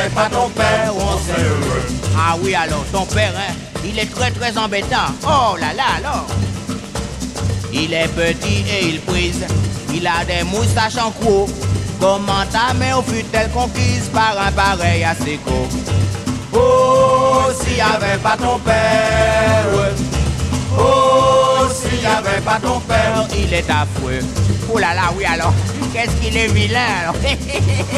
avait pas ton père, on serait heureux. Ah oui, alors, ton père, hein, il est très très embêtant. Oh là là, alors. Il est petit et il prise, il a des moustaches en croc. Comment ta mère fut-elle conquise par un pareil asséco? Oh, s'il y avait pas ton père, oh, s'il y avait pas ton père, il est affreux. Oh là là, oui, alors, qu'est-ce qu'il est vilain, alors.